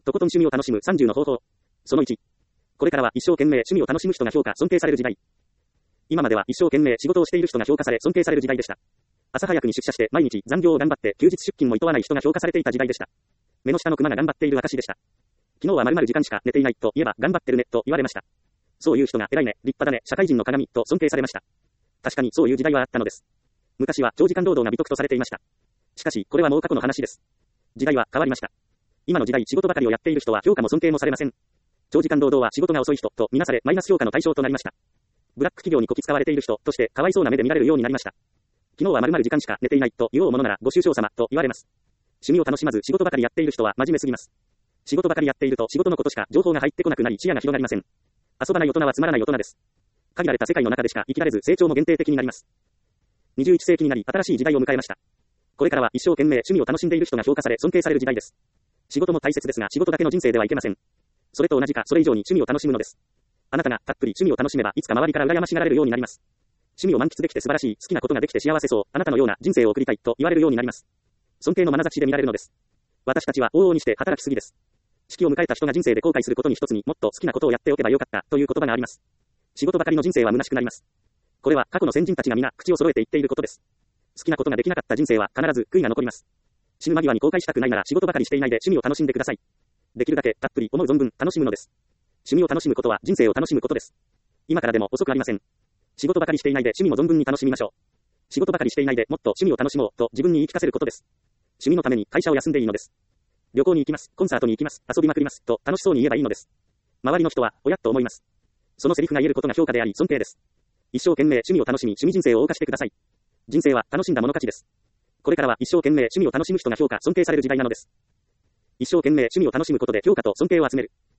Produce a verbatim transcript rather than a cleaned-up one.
とことん趣味を楽しむさんじゅうの方法。そのいち。これからは一生懸命趣味を楽しむ人が評価、尊敬される時代。今までは一生懸命仕事をしている人が評価され、尊敬される時代でした。朝早くに出社して毎日残業を頑張って休日出勤も厭わない人が評価されていた時代でした。目の下のクマが頑張っている証でした。昨日は〇〇時間しか寝ていないと言えば頑張ってるねと言われました。そういう人が偉いね、立派だね、社会人の鏡と尊敬されました。確かにそういう時代はあったのです。昔は長時間労働が美徳とされていました。しかし、これはもう過去の話です。時代は変わりました。今の時代仕事ばかりをやっている人は評価も尊敬もされません。長時間労働は仕事が遅い人とみなされマイナス評価の対象となりました。ブラック企業にこき使われている人としてかわいそうな目で見られるようになりました。昨日は〇〇時間しか寝ていないと言おうものならご愁傷様と言われます。趣味を楽しまず仕事ばかりやっている人は真面目すぎます。仕事ばかりやっていると仕事のことしか情報が入ってこなくなり視野が広がりません。遊ばない大人はつまらない大人です。限られた世界の中でしか生きられず成長も限定的になります。にじゅういっ世紀になり新しい時代を迎えました。これからは一生懸命趣味を楽しんでいる人が評価され尊敬される時代です。仕事も大切ですが仕事だけの人生ではいけません。それと同じかそれ以上に趣味を楽しむのです。あなたがたっぷり趣味を楽しめばいつか周りから羨ましがられるようになります。趣味を満喫できて素晴らしい、好きなことができて幸せそう、あなたのような人生を送りたいと言われるようになります。尊敬の眼差しで見られるのです。私たちは往々にして働きすぎです。式を迎えた人が人生で後悔することに一つにもっと好きなことをやっておけばよかったという言葉があります。仕事ばかりの人生は虚しくなります。これは過去の先人たちが皆口を揃えて言っていることです。好きなことができなかった人生は必ず悔いが残ります。死ぬ間際に後悔したくないなら仕事ばかりしていないで趣味を楽しんでください。できるだけたっぷり思う存分楽しむのです。趣味を楽しむことは人生を楽しむことです。今からでも遅くありません。仕事ばかりしていないで趣味も存分に楽しみましょう。仕事ばかりしていないでもっと趣味を楽しもうと自分に言い聞かせることです。趣味のために会社を休んでいいのです。旅行に行きます、コンサートに行きます、遊びまくりますと楽しそうに言えばいいのです。周りの人はおやっと思います。そのセリフが言えることが評価であり尊敬です。一生懸命趣味を楽しみ趣味人生を謳歌してください。人生は楽しんだもの勝ちです。これからは一生懸命趣味を楽しむ人が評価尊敬される時代なのです。一生懸命趣味を楽しむことで評価と尊敬を集める。